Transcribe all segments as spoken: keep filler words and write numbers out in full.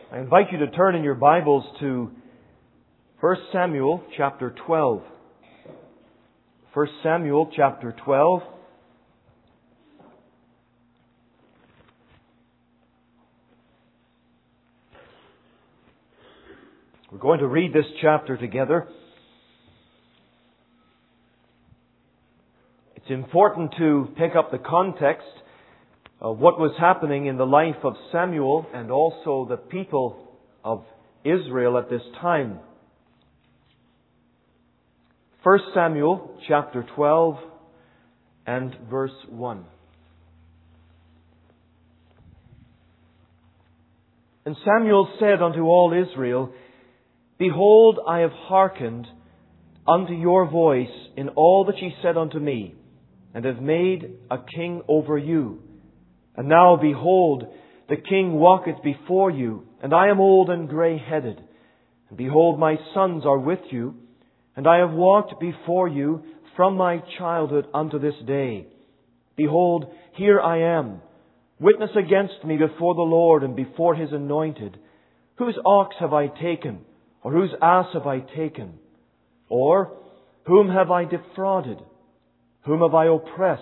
I invite you to turn in your Bibles to First Samuel chapter twelve. First Samuel chapter twelve. We're going to read this chapter together. It's important to pick up the context of what was happening in the life of Samuel and also the people of Israel at this time. First Samuel chapter twelve and verse one. And Samuel said unto all Israel, Behold, I have hearkened unto your voice in all that ye said unto me, and have made a king over you. And now, behold, the king walketh before you, and I am old and grey-headed. And behold, my sons are with you, and I have walked before you from my childhood unto this day. Behold, here I am, witness against me before the Lord and before His anointed. Whose ox have I taken, or whose ass have I taken? Or whom have I defrauded? Whom have I oppressed?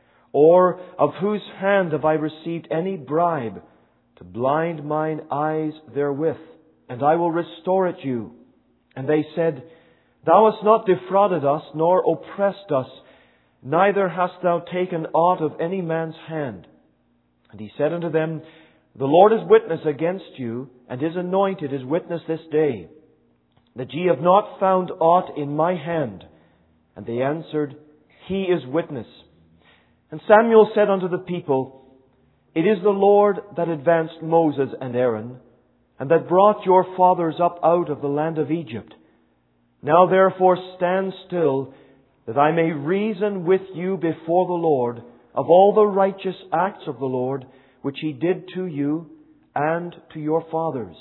Or of whose hand have I received any bribe to blind mine eyes therewith? And I will restore it you. And they said, Thou hast not defrauded us, nor oppressed us, neither hast thou taken aught of any man's hand. And he said unto them, The Lord is witness against you, and His anointed is witness this day, that ye have not found aught in my hand. And they answered, He is witness. And Samuel said unto the people, It is the Lord that advanced Moses and Aaron, and that brought your fathers up out of the land of Egypt. Now therefore stand still, that I may reason with you before the Lord of all the righteous acts of the Lord, which He did to you and to your fathers.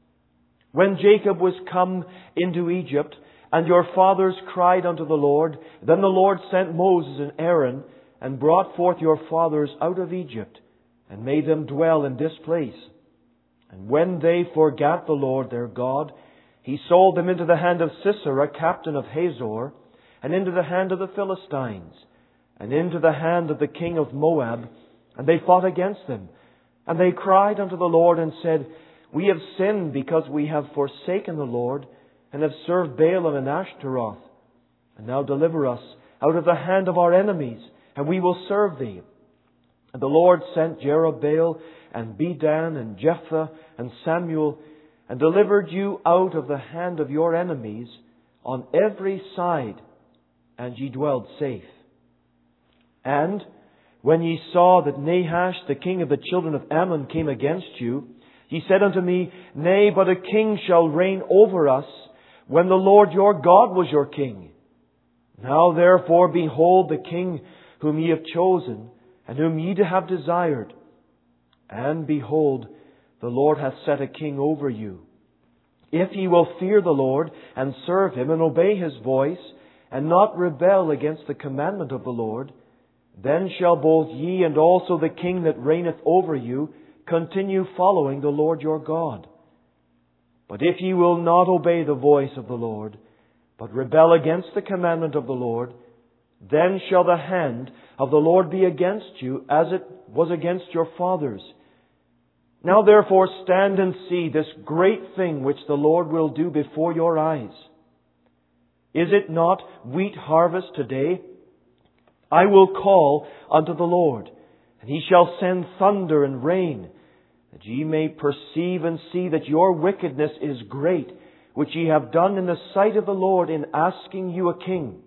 When Jacob was come into Egypt, and your fathers cried unto the Lord, then the Lord sent Moses and Aaron, and brought forth your fathers out of Egypt, and made them dwell in this place. And when they forgat the Lord their God, He sold them into the hand of Sisera, captain of Hazor, and into the hand of the Philistines, and into the hand of the king of Moab, and they fought against them. And they cried unto the Lord, and said, We have sinned because we have forsaken the Lord, and have served Baalim and Ashtaroth. And now deliver us out of the hand of our enemies, and we will serve Thee. And the Lord sent Jerubbaal, and Bedan, and Jephthah, and Samuel, and delivered you out of the hand of your enemies on every side, and ye dwelled safe. And when ye saw that Nahash, the king of the children of Ammon, came against you, ye said unto me, Nay, but a king shall reign over us, when the Lord your God was your king. Now therefore, behold the king whom ye have chosen, and whom ye have desired. And behold, the Lord hath set a king over you. If ye will fear the Lord, and serve Him, and obey His voice, and not rebel against the commandment of the Lord, then shall both ye and also the king that reigneth over you continue following the Lord your God. But if ye will not obey the voice of the Lord, but rebel against the commandment of the Lord, then shall the hand of the Lord be against you, as it was against your fathers. Now therefore stand and see this great thing which the Lord will do before your eyes. Is it not wheat harvest today? I will call unto the Lord, and He shall send thunder and rain, that ye may perceive and see that your wickedness is great, which ye have done in the sight of the Lord in asking you a king.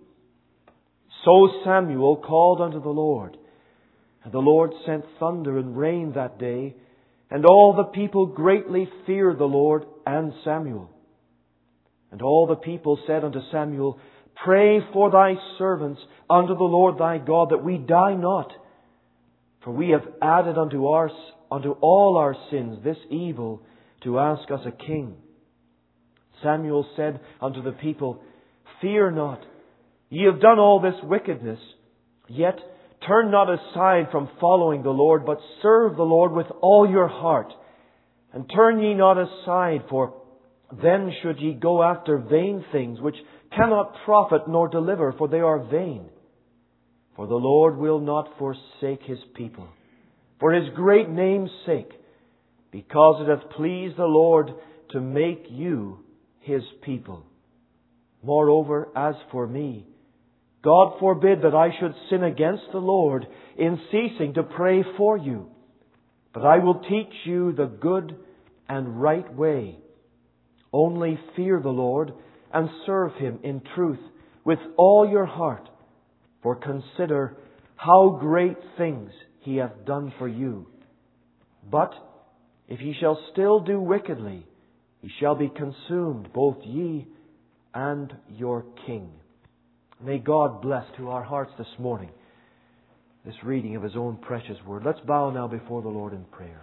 So Samuel called unto the Lord, and the Lord sent thunder and rain that day, and all the people greatly feared the Lord and Samuel. And all the people said unto Samuel, Pray for thy servants unto the Lord thy God, that we die not. For we have added unto our unto all our sins this evil, to ask us a king. Samuel said unto the people, Fear not, ye have done all this wickedness, yet turn not aside from following the Lord, but serve the Lord with all your heart, And turn ye not aside, for then should ye go after vain things, which cannot profit nor deliver, for they are vain. For the Lord will not forsake His people, for His great name's sake, because it hath pleased the Lord to make you His people. Moreover, as for me, God forbid that I should sin against the Lord in ceasing to pray for you. But I will teach you the good and right way. Only fear the Lord and serve Him in truth with all your heart. For consider how great things He hath done for you. But if ye shall still do wickedly, ye shall be consumed, both ye and your king. May God bless to our hearts this morning this reading of His own precious word. Let's bow now before the Lord in prayer.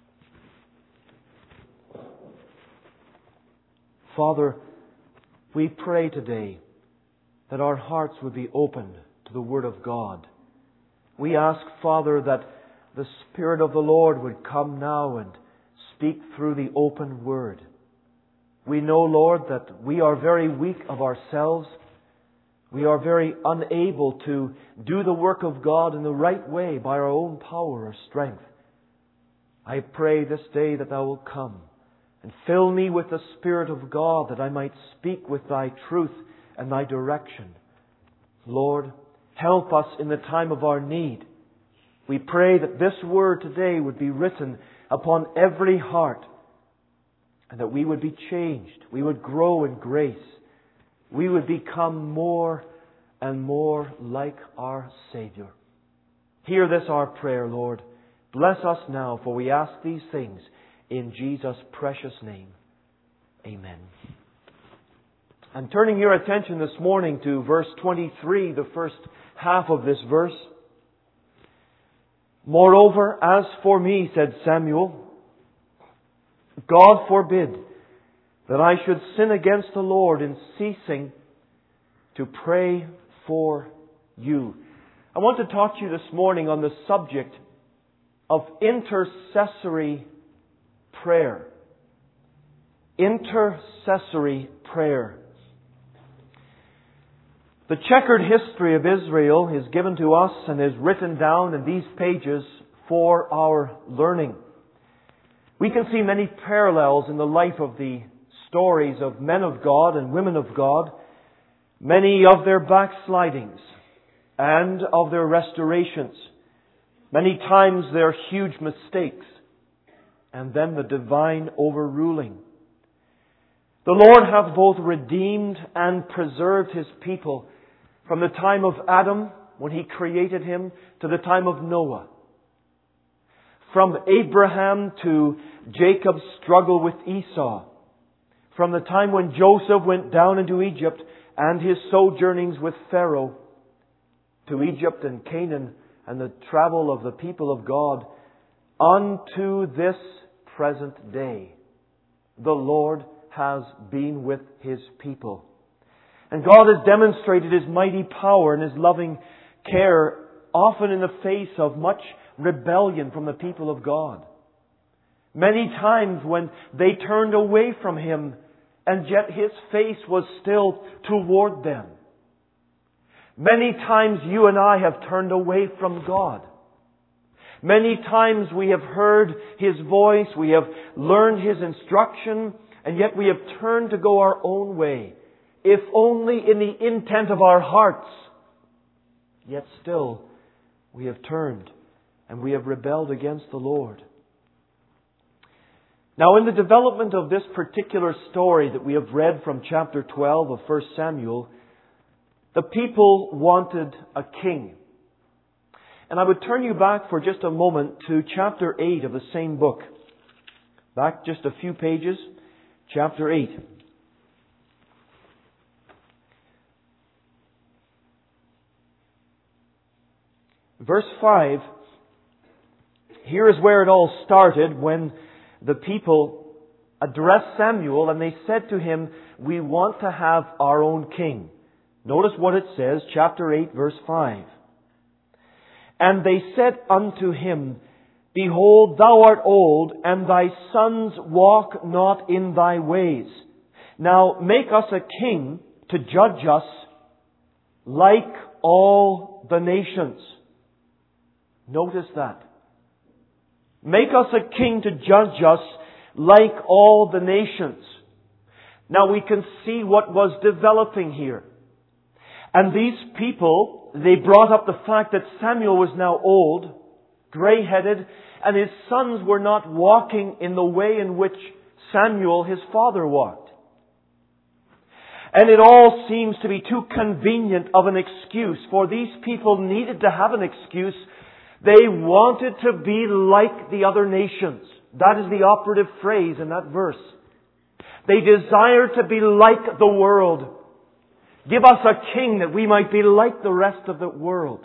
Father, we pray today that our hearts would be open to the Word of God. We ask, Father, that the Spirit of the Lord would come now and speak through the open Word. We know, Lord, that we are very weak of ourselves. We are very unable to do the work of God in the right way by our own power or strength. I pray this day that Thou wilt come and fill me with the Spirit of God, that I might speak with Thy truth and Thy direction. Lord, help us in the time of our need. We pray that this word today would be written upon every heart, and that we would be changed. We would grow in grace. We would become more and more like our Savior. Hear this our prayer, Lord. Bless us now, for we ask these things in Jesus' precious name. Amen. I'm turning your attention this morning to verse twenty-three, the first half of this verse. Moreover, as for me, said Samuel, God forbid that I should sin against the Lord in ceasing to pray for you. I want to talk to you this morning on the subject of intercessory prayer. Intercessory prayer. The checkered history of Israel is given to us and is written down in these pages for our learning. We can see many parallels in the life of the stories of men of God and women of God, many of their backslidings and of their restorations, many times their huge mistakes, and then the divine overruling. The Lord hath both redeemed and preserved His people from the time of Adam, when He created him, to the time of Noah. From Abraham to Jacob's struggle with Esau. From the time when Joseph went down into Egypt and his sojournings with Pharaoh, to Egypt and Canaan and the travel of the people of God, unto this present day, the Lord has been with His people. And God has demonstrated His mighty power and His loving care, often in the face of much rebellion from the people of God. Many times when they turned away from Him, and yet His face was still toward them. Many times you and I have turned away from God. Many times we have heard His voice, we have learned His instruction, and yet we have turned to go our own way, if only in the intent of our hearts. Yet still we have turned and we have rebelled against the Lord. Now, in the development of this particular story that we have read from chapter twelve of First Samuel, the people wanted a king. And I would turn you back for just a moment to chapter eight of the same book. Back just a few pages, chapter eight. Verse five, here is where it all started, when the people addressed Samuel and they said to him, we want to have our own king. Notice what it says, chapter eight, verse five. And they said unto him, Behold, thou art old, and thy sons walk not in thy ways. Now make us a king to judge us like all the nations. Notice that. Make us a king to judge us like all the nations. Now we can see what was developing here. And these people, they brought up the fact that Samuel was now old, gray-headed, and his sons were not walking in the way in which Samuel, his father, walked. And it all seems to be too convenient of an excuse, for these people needed to have an excuse. They wanted to be like the other nations. That is the operative phrase in that verse. They desired to be like the world. Give us a king that we might be like the rest of the world.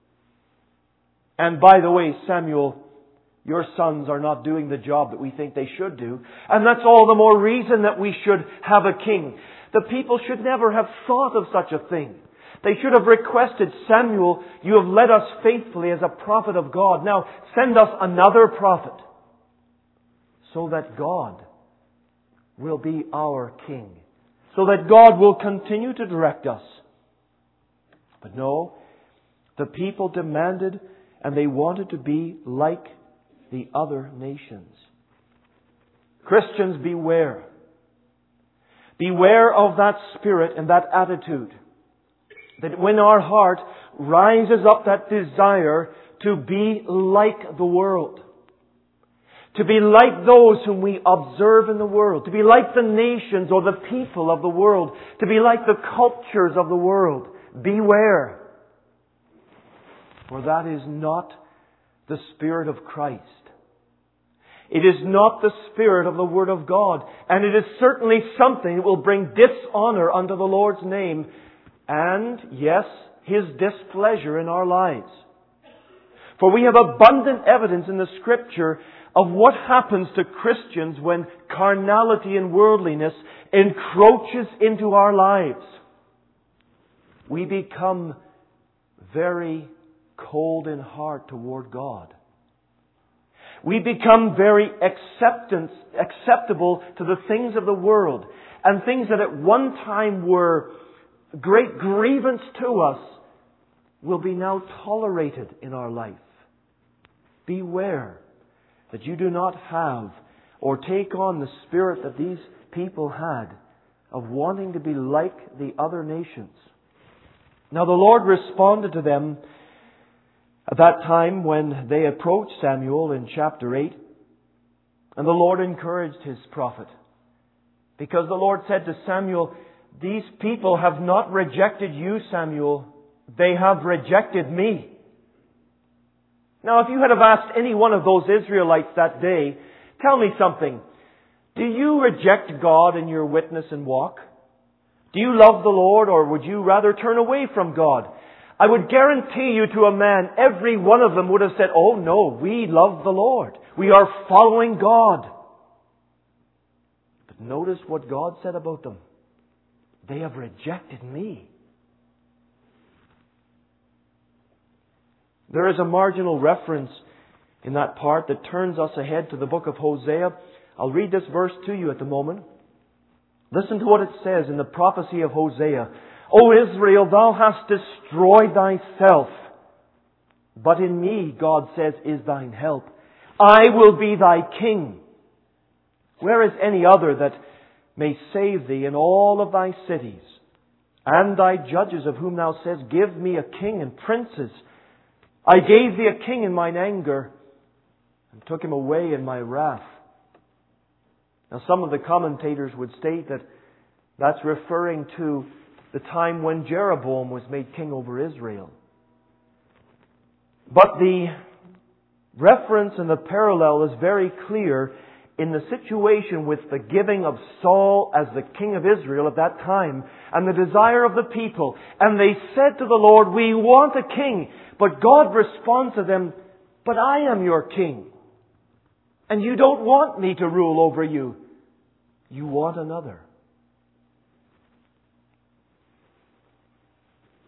And by the way, Samuel, your sons are not doing the job that we think they should do. And that's all the more reason that we should have a king. The people should never have thought of such a thing. They should have requested, Samuel, you have led us faithfully as a prophet of God. Now send us another prophet so that God will be our king. So that God will continue to direct us. But no, the people demanded and they wanted to be like the other nations. Christians, beware. Beware of that spirit and that attitude. That when our heart rises up that desire to be like the world. To be like those whom we observe in the world. To be like the nations or the people of the world. To be like the cultures of the world. Beware. For that is not the Spirit of Christ. It is not the Spirit of the Word of God. And it is certainly something that will bring dishonor unto the Lord's name. And, yes, His displeasure in our lives. For we have abundant evidence in the Scripture of what happens to Christians when carnality and worldliness encroaches into our lives. We become very cold in heart toward God. We become very acceptance, acceptable to the things of the world. And things that at one time were great grievance to us will be now tolerated in our life. Beware that you do not have or take on the spirit that these people had of wanting to be like the other nations. Now the Lord responded to them at that time when they approached Samuel in chapter eight. And the Lord encouraged His prophet. Because the Lord said to Samuel, these people have not rejected you, Samuel. They have rejected me. Now, if you had have asked any one of those Israelites that day, tell me something. Do you reject God in your witness and walk? Do you love the Lord, or would you rather turn away from God? I would guarantee you to a man, every one of them would have said, oh no, we love the Lord. We are following God. But notice what God said about them. They have rejected me. There is a marginal reference in that part that turns us ahead to the book of Hosea. I'll read this verse to you at the moment. Listen to what it says in the prophecy of Hosea. O Israel, thou hast destroyed thyself, but in me, God says, is thine help. I will be thy king. Where is any other that may save thee in all of thy cities? And thy judges, of whom thou says, give me a king and princes. I gave thee a king in mine anger, and took him away in my wrath. Now some of the commentators would state that that's referring to the time when Jeroboam was made king over Israel. But the reference and the parallel is very clear in the situation with the giving of Saul as the king of Israel at that time and the desire of the people. And they said to the Lord, we want a king. But God responds to them, but I am your king. And you don't want me to rule over you. You want another.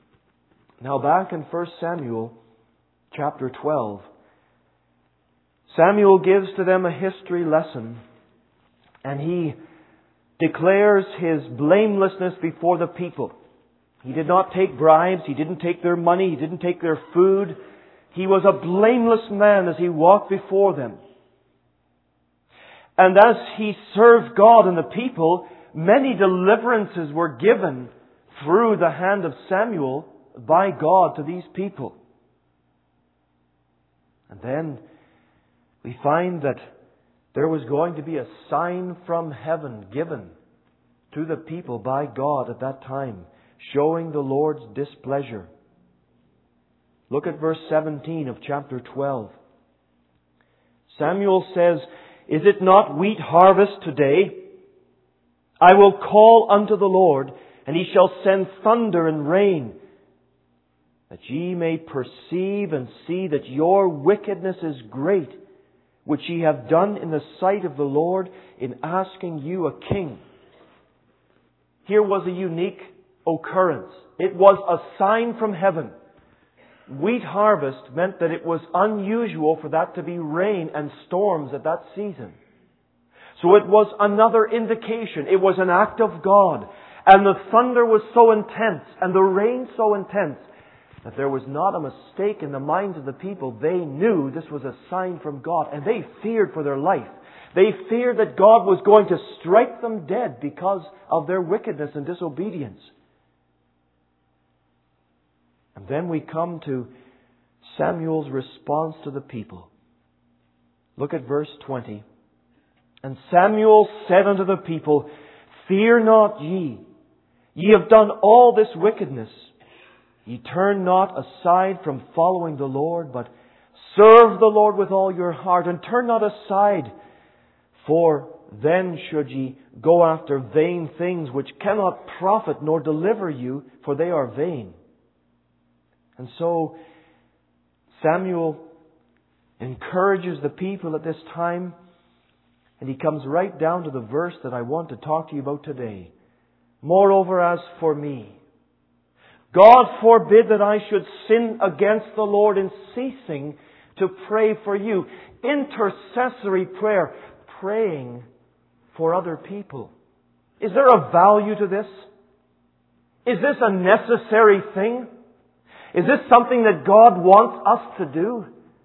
Now back in First Samuel chapter twelve, Samuel gives to them a history lesson, and he declares his blamelessness before the people. He did not take bribes, he didn't take their money, he didn't take their food. He was a blameless man as he walked before them. And as he served God and the people, many deliverances were given through the hand of Samuel by God to these people. And then we find that there was going to be a sign from heaven given to the people by God at that time, showing the Lord's displeasure. Look at verse seventeen of chapter twelve. Samuel says, "Is it not wheat harvest today? I will call unto the Lord, and He shall send thunder and rain, that ye may perceive and see that your wickedness is great, which ye have done in the sight of the Lord in asking you a king." Here was a unique occurrence. It was a sign from heaven. Wheat harvest meant that it was unusual for that to be rain and storms at that season. So it was another indication. It was an act of God. And the thunder was so intense and the rain so intense that there was not a mistake in the minds of the people. They knew this was a sign from God, and they feared for their life. They feared that God was going to strike them dead because of their wickedness and disobedience. And then we come to Samuel's response to the people. Look at verse twenty. "And Samuel said unto the people, Fear not ye, ye have done all this wickedness. Ye turn not aside from following the Lord, but serve the Lord with all your heart, and turn not aside, for then should ye go after vain things which cannot profit nor deliver you, for they are vain." And so Samuel encourages the people at this time, and he comes right down to the verse that I want to talk to you about today. "Moreover, as for me, God forbid that I should sin against the Lord in ceasing to pray for you." Intercessory prayer, praying for other people. Is there a value to this? Is this a necessary thing? Is this something that God wants us to do?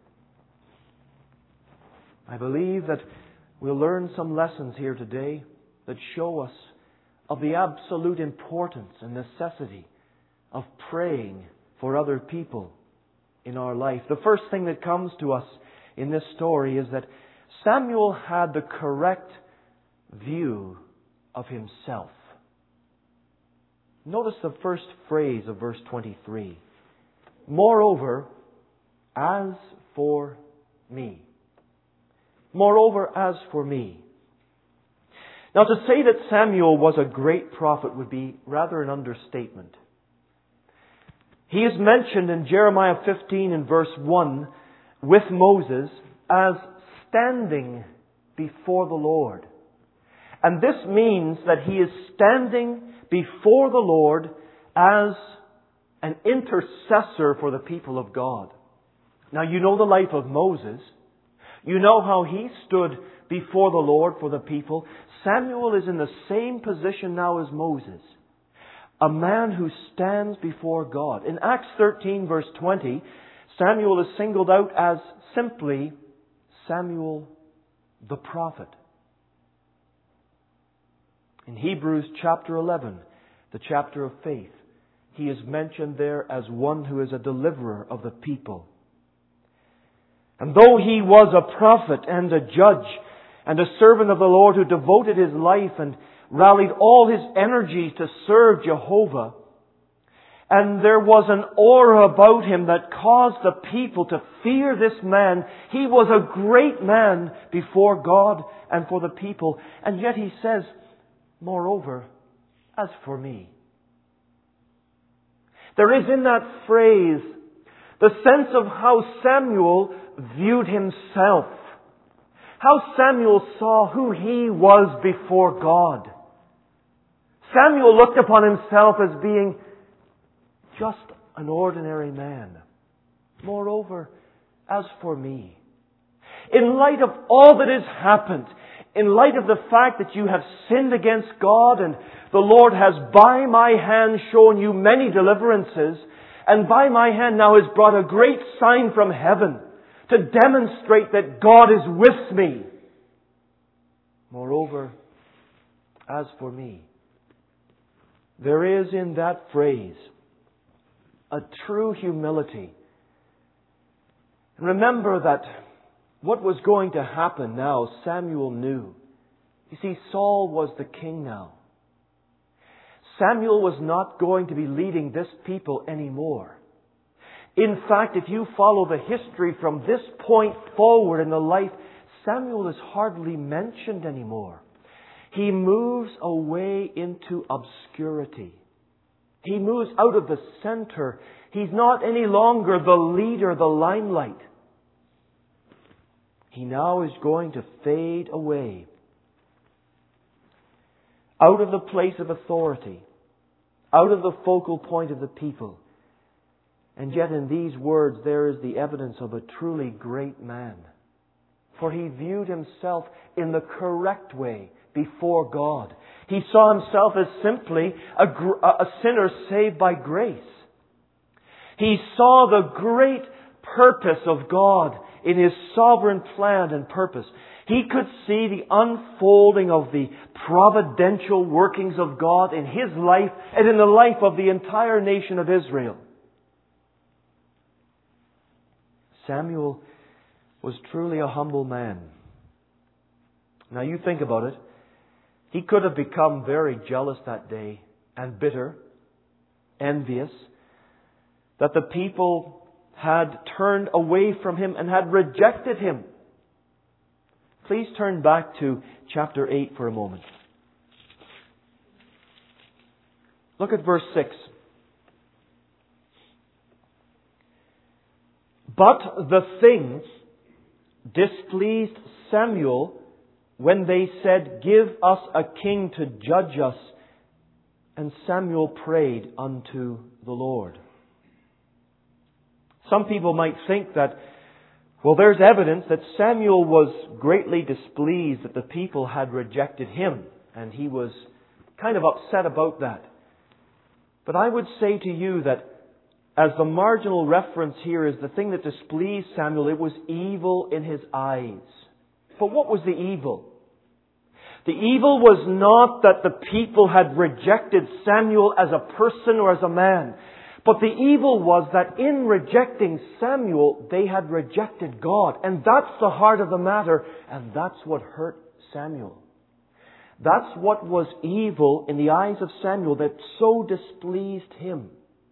I believe that we'll learn some lessons here today that show us of the absolute importance and necessity of praying for other people in our life. The first thing that comes to us in this story is that Samuel had the correct view of himself. Notice the first phrase of verse twenty-three. "Moreover, as for me." Moreover, as for me. Now, to say that Samuel was a great prophet would be rather an understatement. He is mentioned in Jeremiah fifteen and verse one with Moses as standing before the Lord. And this means that he is standing before the Lord as an intercessor for the people of God. Now, you know the life of Moses. You know how he stood before the Lord for the people. Samuel is in the same position now as Moses. A man who stands before God. In Acts thirteen verse twenty, Samuel is singled out as simply Samuel the prophet. In Hebrews chapter eleven, the chapter of faith, he is mentioned there as one who is a deliverer of the people. And though he was a prophet and a judge and a servant of the Lord who devoted his life and rallied all his energies to serve Jehovah, and there was an aura about him that caused the people to fear this man. He was a great man before God and for the people. And yet he says, "Moreover, as for me." There is in that phrase the sense of how Samuel viewed himself. How Samuel saw who he was before God. Samuel looked upon himself as being just an ordinary man. Moreover, as for me. in light of all that has happened, in light of the fact that you have sinned against God and the Lord has by my hand shown you many deliverances, and by my hand now has brought a great sign from heaven to demonstrate that God is with me. Moreover, as for me, there is in that phrase a true humility. Remember that what was going to happen now, Samuel knew. You see, Saul was the king now. Samuel was not going to be leading this people anymore. In fact, if you follow the history from this point forward in the life, Samuel is hardly mentioned anymore. He moves away into obscurity. He moves out of the center. He's not any longer the leader, the limelight. He now is going to fade away out of the place of authority, out of the focal point of the people. And yet in these words there is the evidence of a truly great man. For he viewed himself in the correct way before God. He saw himself as simply a, a sinner saved by grace. He saw the great purpose of God in His sovereign plan and purpose. He could see the unfolding of the providential workings of God in his life and in the life of the entire nation of Israel. Samuel was truly a humble man. Now you think about it. He could have become very jealous that day and bitter, envious, that the people had turned away from him and had rejected him. Please turn back to chapter eight for a moment. Look at verse six. But the things displeased Samuel when they said, "Give us a king to judge us." And Samuel prayed unto the Lord. Some people might think that, well, there's evidence that Samuel was greatly displeased that the people had rejected him, and he was kind of upset about that. But I would say to you that as the marginal reference here is the thing that displeased Samuel, it was evil in his eyes. But what was the evil? The evil was not that the people had rejected Samuel as a person or as a man. But the evil was that in rejecting Samuel, they had rejected God. And that's the heart of the matter. And that's what hurt Samuel. That's what was evil in the eyes of Samuel that so displeased him.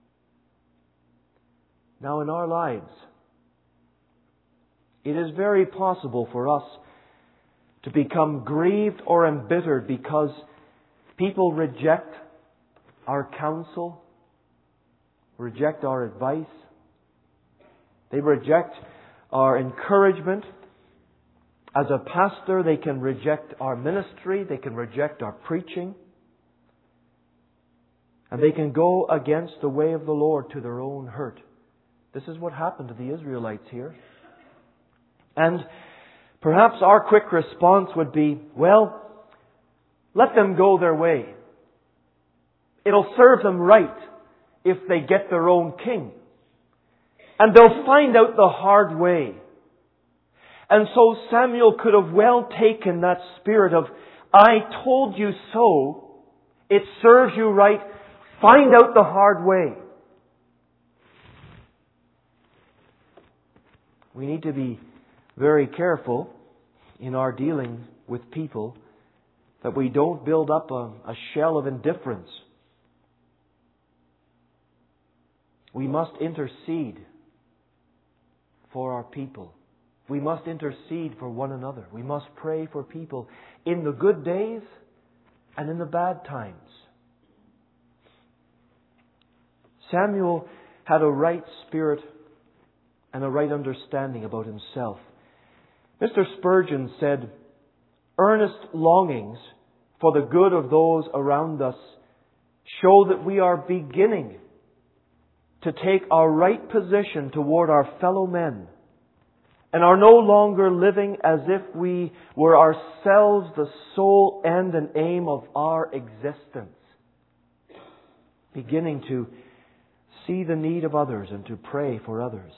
Now in our lives, it is very possible for us to become grieved or embittered because people reject our counsel, reject our advice. They reject our encouragement. As a pastor, they can reject our ministry. They can reject our preaching. And they can go against the way of the Lord to their own hurt. This is what happened to the Israelites here. And perhaps our quick response would be, well, let them go their way. It'll serve them right if they get their own king. And they'll find out the hard way. And so Samuel could have well taken that spirit of, I told you so, it serves you right, find out the hard way. We need to be very careful in our dealing with people that we don't build up a, a shell of indifference. We must intercede for our people. We must intercede for one another. We must pray for people in the good days and in the bad times. Samuel had a right spirit and a right understanding about himself. Mister Spurgeon said, "Earnest longings for the good of those around us show that we are beginning to take our right position toward our fellow men and are no longer living as if we were ourselves the sole end and aim of our existence. Beginning to see the need of others and to pray for others.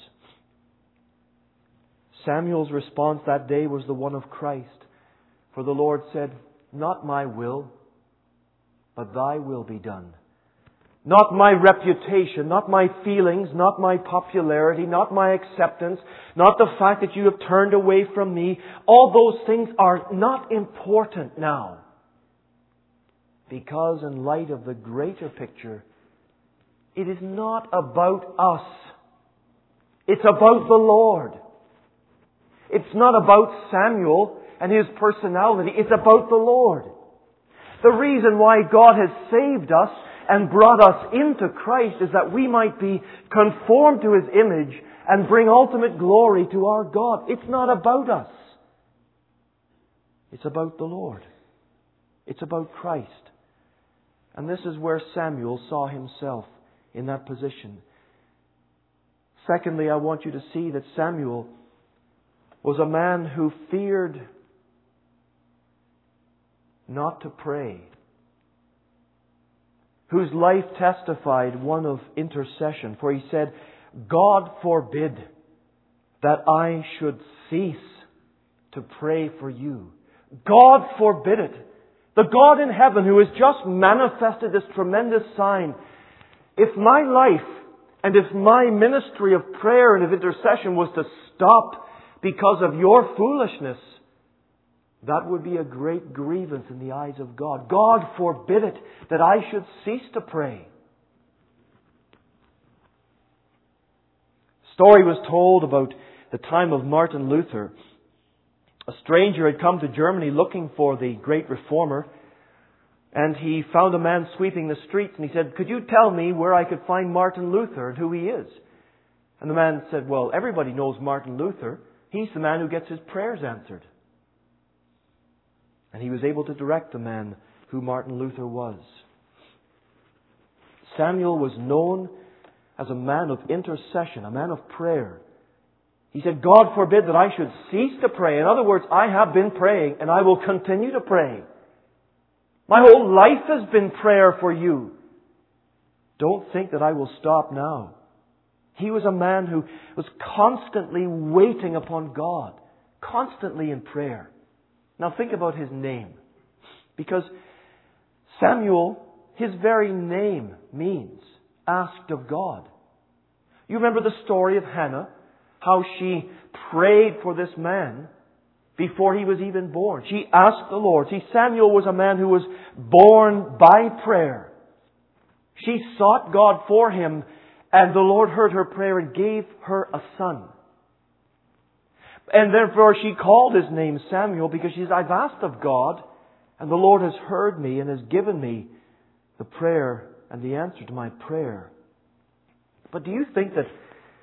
Samuel's response that day was the one of Christ. For the Lord said, "Not my will, but thy will be done." Not my reputation, not my feelings, not my popularity, not my acceptance, not the fact that you have turned away from me. All those things are not important now. Because in light of the greater picture, it is not about us. It's about the Lord. It's not about Samuel and his personality. It's about the Lord. The reason why God has saved us and brought us into Christ is that we might be conformed to His image and bring ultimate glory to our God. It's not about us. It's about the Lord. It's about Christ. And this is where Samuel saw himself in that position. Secondly, I want you to see that Samuel was a man who feared not to pray, whose life testified one of intercession. For he said, "God forbid that I should cease to pray for you." God forbid it. The God in heaven who has just manifested this tremendous sign. If my life and if my ministry of prayer and of intercession was to stop because of your foolishness, that would be a great grievance in the eyes of God. God forbid it that I should cease to pray. A story was told about the time of Martin Luther. A stranger had come to Germany looking for the great reformer, and he found a man sweeping the streets, and he said, "Could you tell me where I could find Martin Luther and who he is?" And the man said, "Well, everybody knows Martin Luther. He's the man who gets his prayers answered." And he was able to direct the man who Martin Luther was. Samuel was known as a man of intercession, a man of prayer. He said, "God forbid that I should cease to pray." In other words, I have been praying and I will continue to pray. My whole life has been prayer for you. Don't think that I will stop now. He was a man who was constantly waiting upon God, constantly in prayer. Now think about his name. Because Samuel, his very name means asked of God. You remember the story of Hannah, how she prayed for this man before he was even born. She asked the Lord. See, Samuel was a man who was born by prayer. She sought God for him, and the Lord heard her prayer and gave her a son. And therefore she called his name Samuel, because she says, "I've asked of God, and the Lord has heard me and has given me the prayer and the answer to my prayer." But do you think that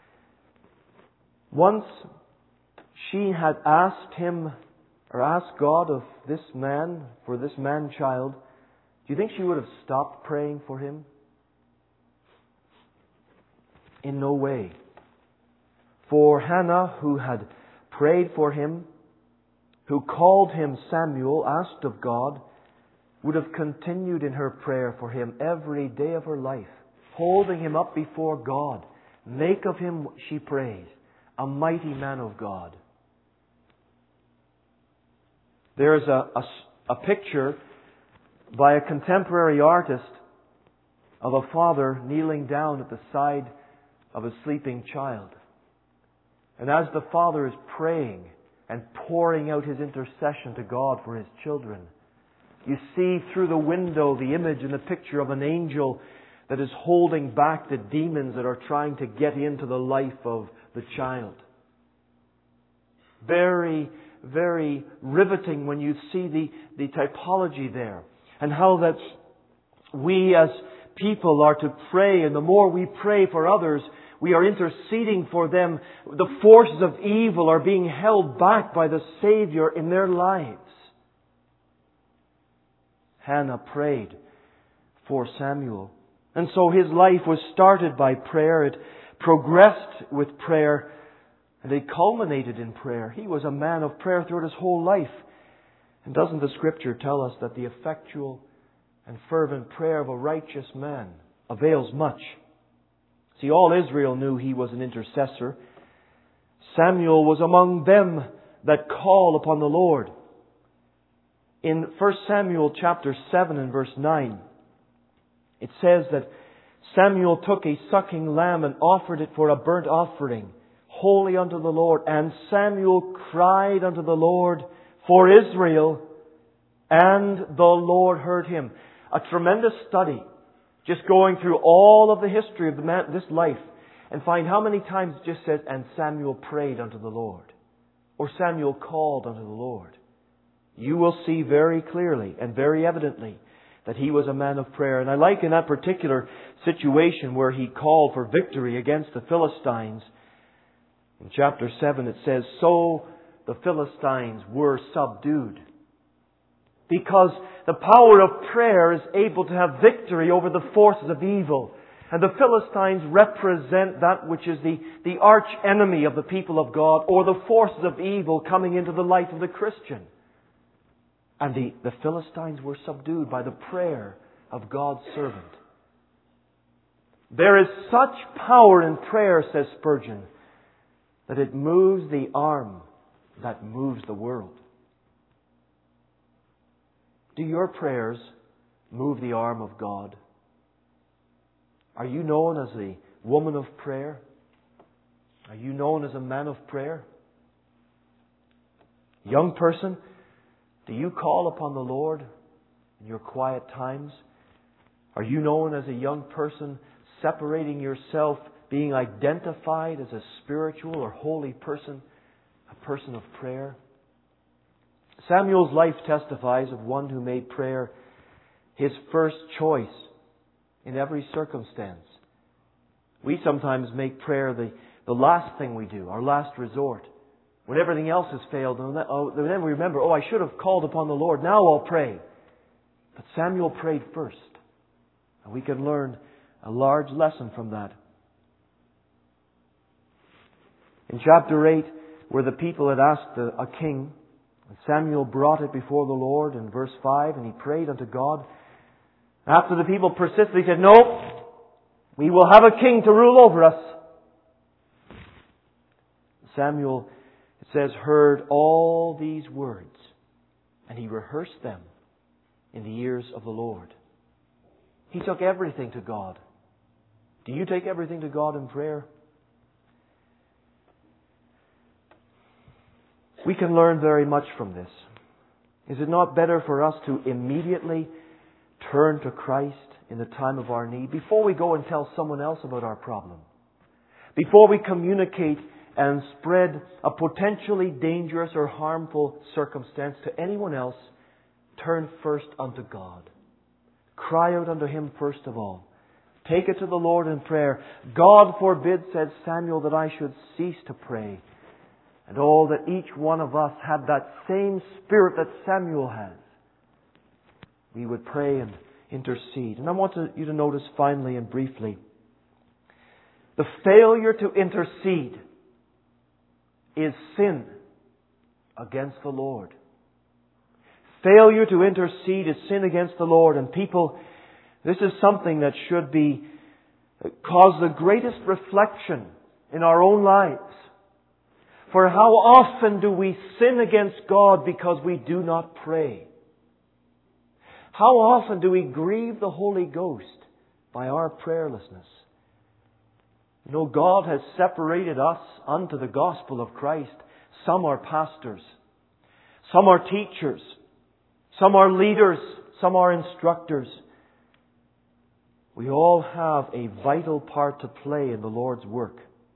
once she had asked him, or asked God of this man, for this man-child, do you think she would have stopped praying for him? In no way. For Hannah, who had prayed for him, who called him Samuel, asked of God, would have continued in her prayer for him every day of her life, holding him up before God. Make of him, she prays, a mighty man of God. There is a, a, a picture by a contemporary artist of a father kneeling down at the side of a sleeping child. And as the father is praying and pouring out his intercession to God for his children, you see through the window the image and the picture of an angel that is holding back the demons that are trying to get into the life of the child. Very, very riveting when you see the, the typology there. And how that we as people are to pray, and the more we pray for others, we are interceding for them. The forces of evil are being held back by the Savior in their lives. Hannah prayed for Samuel. And so his life was started by prayer. It progressed with prayer And it culminated in prayer. He was a man of prayer throughout his whole life. And doesn't the Scripture tell us that the effectual and fervent prayer of a righteous man avails much? See, all Israel knew he was an intercessor. Samuel was among them that call upon the Lord. In First Samuel chapter seven and verse nine, it says that Samuel took a sucking lamb and offered it for a burnt offering, holy unto the Lord. And Samuel cried unto the Lord for Israel, and the Lord heard him. A tremendous study, just going through all of the history of the man, this life, and find how many times it just says, and Samuel prayed unto the Lord, or Samuel called unto the Lord. You will see very clearly and very evidently that he was a man of prayer. And I like in that particular situation where he called for victory against the Philistines. In chapter seven it says, so the Philistines were subdued. Because the power of prayer is able to have victory over the forces of evil. And the Philistines represent that which is the, the arch enemy of the people of God, or the forces of evil coming into the life of the Christian. And the, the Philistines were subdued by the prayer of God's servant. There is such power in prayer, says Spurgeon, that it moves the arm that moves the world. Do your prayers move the arm of God? Are you known as a woman of prayer? Are you known as a man of prayer? Young person, do you call upon the Lord in your quiet times? Are you known as a young person separating yourself, being identified as a spiritual or holy person, a person of prayer? Samuel's life testifies of one who made prayer his first choice in every circumstance. We sometimes make prayer the, the last thing we do, our last resort. When everything else has failed, and then we remember, oh, I should have called upon the Lord. Now I'll pray. But Samuel prayed first. And we can learn a large lesson from that. In chapter eight, where the people had asked a king, Samuel brought it before the Lord in verse five, and he prayed unto God. After the people persisted, he said, no, we will have a king to rule over us. Samuel, it says, heard all these words, and he rehearsed them in the ears of the Lord. He took everything to God. Do you take everything to God in prayer? We can learn very much from this. Is it not better for us to immediately turn to Christ in the time of our need before we go and tell someone else about our problem? Before we communicate and spread a potentially dangerous or harmful circumstance to anyone else, turn first unto God. Cry out unto Him first of all. Take it to the Lord in prayer. God forbid, said Samuel, that I should cease to pray. And all that each one of us had that same spirit that Samuel has. We would pray and intercede. And I want to, you to notice finally and briefly, the failure to intercede is sin against the Lord. Failure to intercede is sin against the Lord. And people, this is something that should be cause the greatest reflection in our own lives. For how often do we sin against God because we do not pray? How often do we grieve the Holy Ghost by our prayerlessness? You know, God has separated us unto the gospel of Christ. Some are pastors. Some are teachers. Some are leaders. Some are instructors. We all have a vital part to play in the Lord's work.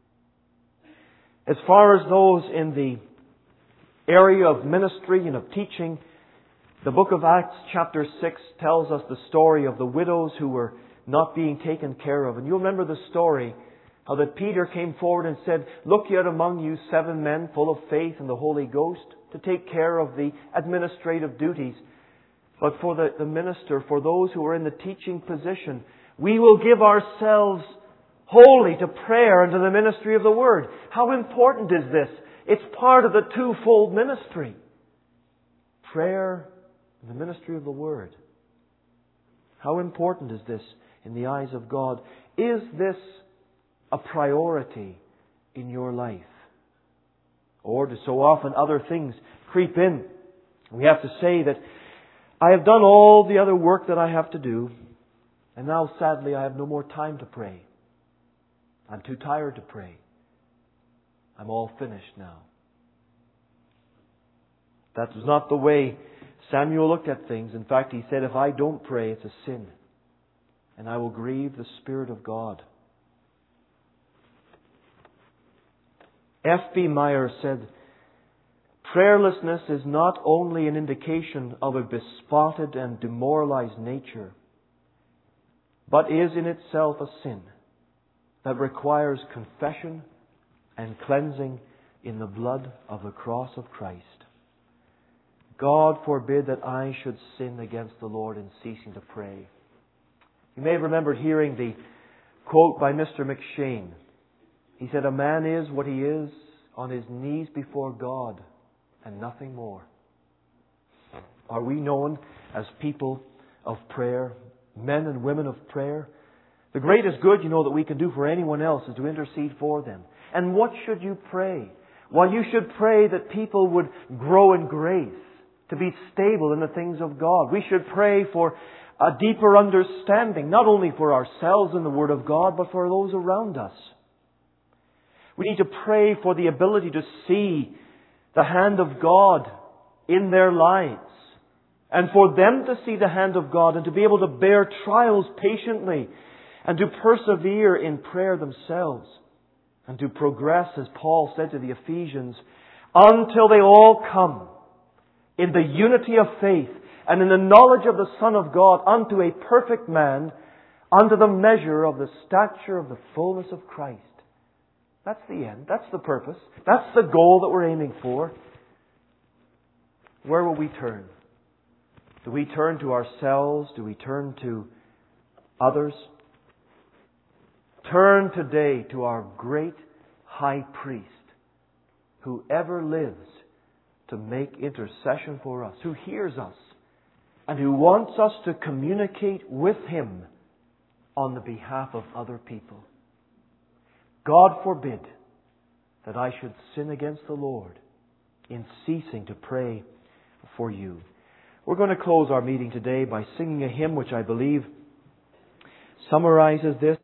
As far as those in the area of ministry and of teaching, the book of Acts chapter six tells us the story of the widows who were not being taken care of. And you remember the story how that Peter came forward and said, look yet among you seven men full of faith and the Holy Ghost to take care of the administrative duties. But for the, the minister, for those who are in the teaching position, we will give ourselves wholly to prayer and to the ministry of the Word. How important is this? It's part of the twofold ministry. Prayer and the ministry of the Word. How important is this in the eyes of God? Is this a priority in your life? Or do so often other things creep in? We have to say that I have done all the other work that I have to do, and now sadly I have no more time to pray. I'm too tired to pray. I'm all finished now. That was not the way Samuel looked at things. In fact, he said, if I don't pray, it's a sin, and I will grieve the Spirit of God. F B Meyer said, prayerlessness is not only an indication of a bespotted and demoralized nature, but is in itself a sin that requires confession and cleansing in the blood of the cross of Christ. God forbid that I should sin against the Lord in ceasing to pray. You may have remembered hearing the quote by Mister McShane. He said, a man is what he is on his knees before God and nothing more. Are we known as people of prayer, men and women of prayer? The greatest good, you know, that we can do for anyone else is to intercede for them. And what should you pray? Well, you should pray that people would grow in grace, to be stable in the things of God. We should pray for a deeper understanding, not only for ourselves in the Word of God, but for those around us. We need to pray for the ability to see the hand of God in their lives, and for them to see the hand of God and to be able to bear trials patiently and to persevere in prayer themselves and to progress, as Paul said to the Ephesians, until they all come in the unity of faith and in the knowledge of the Son of God unto a perfect man, unto the measure of the stature of the fullness of Christ. That's the end. That's the purpose. That's the goal that we're aiming for. Where will we turn? Do we turn to ourselves? Do we turn to others? Turn today to our great high priest, who ever lives to make intercession for us, who hears us, and who wants us to communicate with Him on the behalf of other people. God forbid that I should sin against the Lord in ceasing to pray for you. We're going to close our meeting today by singing a hymn which I believe summarizes this.